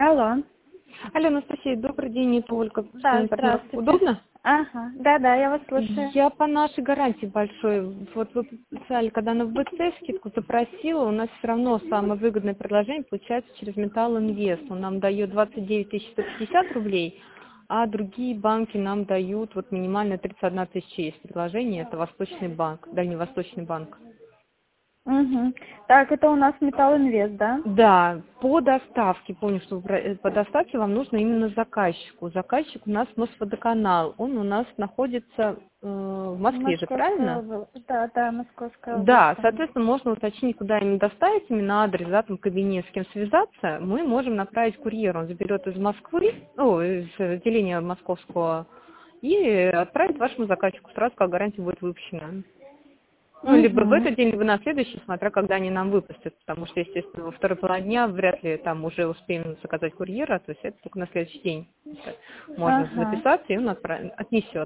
Алло. Алло, Анастасия, добрый день, это Ольга. Да, Партнер. здравствуйте. Удобно? Ага, да, я вас слушаю. Я по нашей гарантии большой, вот вы писали, когда на ВБЦ скидку запросила, у нас все равно самое выгодное предложение получается через Металл Инвест. Он нам дает 29 150 рублей, а другие банки нам дают вот минимально 31 тысяча есть предложение, это Восточный банк, Дальневосточный банк. Угу. Так, это у нас Металл Инвест, да? Да, по доставке, помню, что по доставке вам нужно именно заказчику. Заказчик у нас Мосводоканал, он у нас находится в Москве же, Московская правильно? область. Да, Московская область. Да, соответственно, можно уточнить, куда им доставить, именно адрес, да, там кабинет, с кем связаться. Мы можем направить курьер, он заберет из Москвы, из отделения московского, и отправить вашему заказчику сразу, как гарантия будет выпущена. Ну, либо в Угу. этот день, либо на следующий, смотря когда они нам выпустят, потому что, естественно, во второй половине дня вряд ли там уже успеем заказать курьера, то есть это только на следующий день. Можно Ага. записаться, и он отнесет.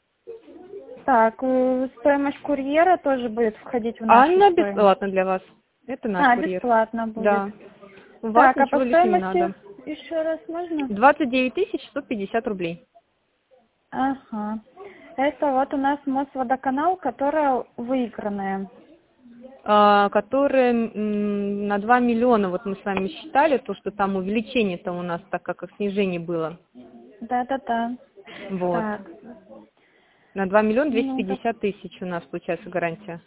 Так, стоимость курьера тоже будет входить в А нашу она стоимость? бесплатна для вас. Это наш курьер. Бесплатно будет. Да. У вас Так, а по ничего лишнего не стоимости надо. еще раз можно? 29 150 рублей. Ага. Это вот у нас Мосводоканал, которая выигранная. Которые на 2 миллиона, вот мы с вами считали, то, что там увеличение-то у нас, так как снижение было. Да. Вот. Так, На 2 миллиона ну так 250 тысяч у нас получается гарантия.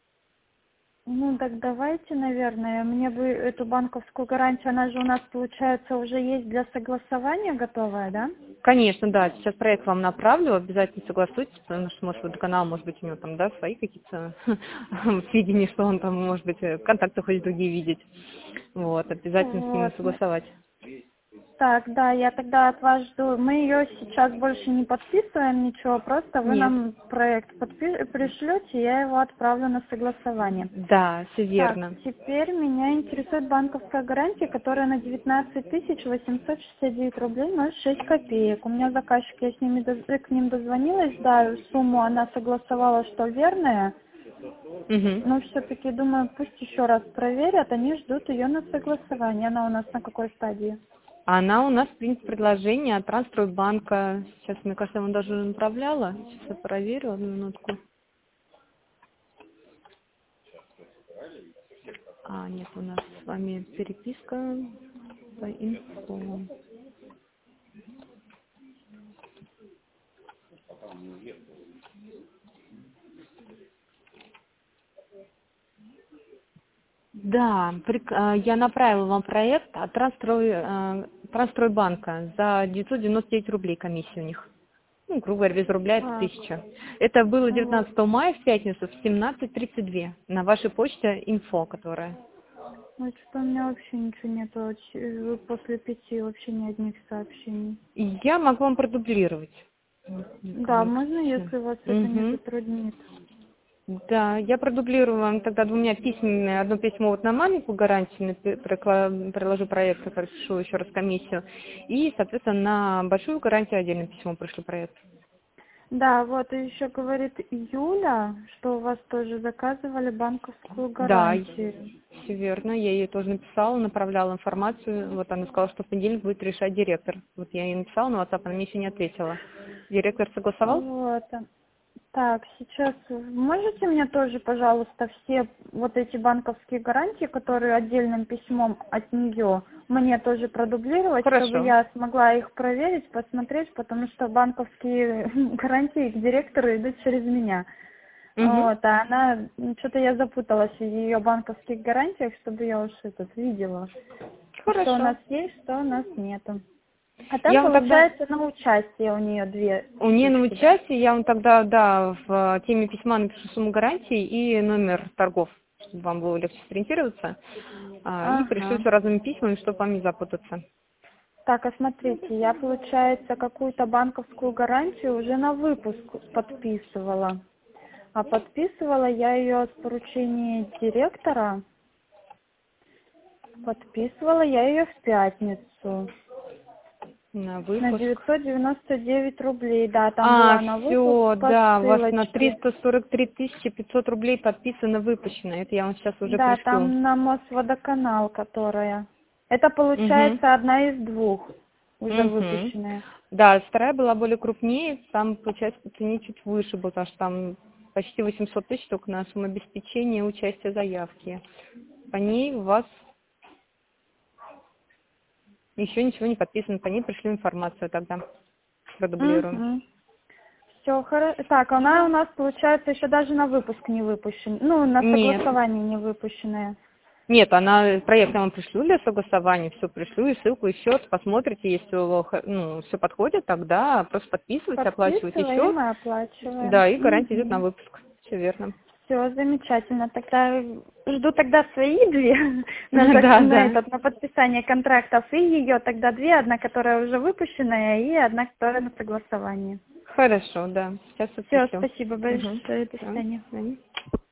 Ну, так давайте, наверное, мне бы эту банковскую гарантию, она же у нас, получается, уже есть для согласования готовая, да? Конечно, да, сейчас проект вам направлю, обязательно согласуйтесь, потому что, может, водоканал, может быть, у него там, да, свои какие-то сведения, что он там, может быть, контакты хоть другие видеть. Вот, обязательно с ними Вот. согласовать. Так, да, я тогда от вас жду. Мы ее сейчас больше не подписываем, ничего, просто вы Нет. нам проект пришлете, я его отправлю на согласование. Да, все Так, верно. теперь меня интересует банковская гарантия, которая на 19 869 рублей 06 копеек. У меня заказчик, я к ним дозвонилась, да, сумму она согласовала, что верная, Мгм. но все-таки, думаю, пусть еще раз проверят, они ждут ее на согласование. Она у нас на какой стадии? Она у нас, в принципе, предложение от Трансстройбанка. Сейчас, мне кажется, я вам даже направляла. Сейчас я проверю, одну минутку. Нет, у нас с вами переписка по инфо. Да, я направила вам проект от Трансстройбанка за 999 рублей комиссия у них. Ну, грубо говоря, без рубля это Так, 1000. Это было вот. 19 мая в пятницу в 17:32 на вашей почте инфо, которая. Ну, что-то у меня вообще ничего нету, после 5 вообще ни одних сообщений. И я могу вам продублировать. Да, можно, если вас это не Угу. затруднит? Да, я продублирую вам тогда двумя письмами. Одно письмо вот на маленькую гарантию, приложу проект, прошу еще раз комиссию. И, соответственно, на большую гарантию отдельное письмо пришлю проект. Да, вот и еще говорит Юля, что у вас тоже заказывали банковскую Да, гарантию. все верно. Я ей тоже написала, направляла информацию. Вот она сказала, что в понедельник будет решать директор. Вот я ей написала на WhatsApp, она мне еще не ответила. Директор согласовал? Вот. Так, сейчас можете мне тоже, пожалуйста, все вот эти банковские гарантии, которые отдельным письмом от нее, мне тоже продублировать, чтобы Хорошо. я смогла их проверить, посмотреть, потому что банковские гарантии к директору идут через меня. Угу. Вот, а она, что-то я запуталась в ее банковских гарантиях, чтобы я уж видела, что у нас Хорошо. есть, что у нас нету. А там, Я вам тогда получается, на участие у нее две у нее на штучки, да? участие, я вам тогда, да, в теме письма напишу сумму гарантии и номер торгов, чтобы вам было легче сориентироваться. И пришлю Ага. все разными письмами, чтобы вам не запутаться. Так, а смотрите, я, получается, какую-то банковскую гарантию уже на выпуск подписывала. А подписывала я ее с поручения директора. Подписывала я ее в пятницу. На На выпуск. 999 рублей, да, там была на выпуск Все, по да, у вас на ссылочке. 343 500 рублей подписано выпущено. Это я вам сейчас уже Да, пришлю. там на Мосводоканал, которая. Это получается одна из двух уже выпущенная. Да, вторая была более крупнее, там, получается, по цене чуть выше был, потому что там почти 800 тысяч только на самообеспечение и участие заявки. По ней у вас еще ничего не подписано, по ней пришлю информацию тогда, продублирую. Все, хорошо. Так, она у нас, получается, еще даже на выпуск не выпущена. Ну, на согласование не выпущенная. Нет, она проект я вам пришлю для согласования, все пришлю, и ссылку, и счет, посмотрите, если все подходит, тогда просто подписывайте, оплачивайте счет. Мы оплачиваем. Да, и гарантия идет на выпуск. Все верно. Все, замечательно. Тогда жду тогда свои две на подписание контрактов, и ее тогда две, одна, которая уже выпущенная, и одна, которая на согласование. Хорошо, да. Сейчас Все, спасибо большое. До свидания.